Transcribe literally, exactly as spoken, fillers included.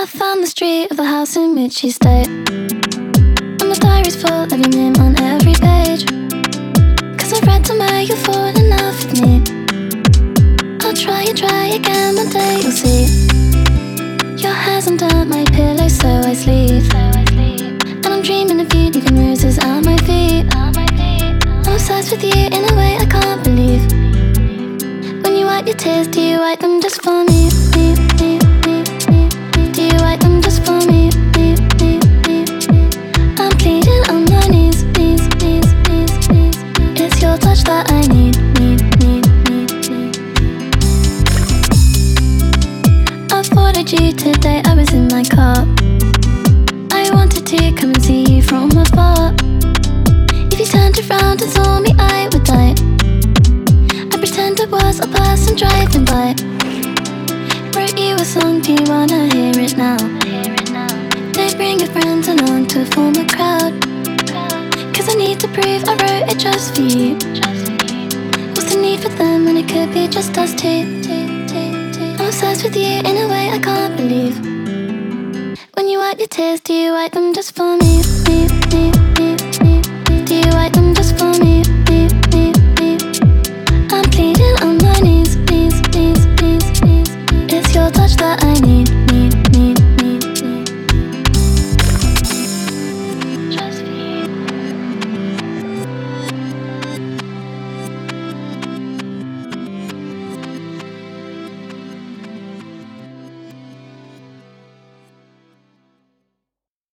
I found the street of the house in which you stayed, and my diary's full of your name on every page. Cause I've read somewhere you'll fall in love with me. I'll try and try again, one day you'll see. Your hair's under my pillow so I sleep, and I'm dreaming of you leaving roses at my feet. I'm obsessed with you in a way I can't believe. When you wipe your tears, do you wipe them just for me? me, me, me, me, me. Do you wipe them just for me? me, me, me, me. I'm pleading on my knees, knees, knees, knees, knees. It's your touch that I need, need, need, need, need. I followed you today, I was in my car. I wanted to come and see you from afar. If you turned around and saw me, I would die. I pretend I was a person driving by. Wrote you a song, do you wanna hear it now? They bring your friends along to form a crowd. Cause I need to prove I wrote it just for you. What's the need for them when it could be just us two? I'm obsessed with you in a way I can't believe. When you wipe your tears, do you wipe them just for me?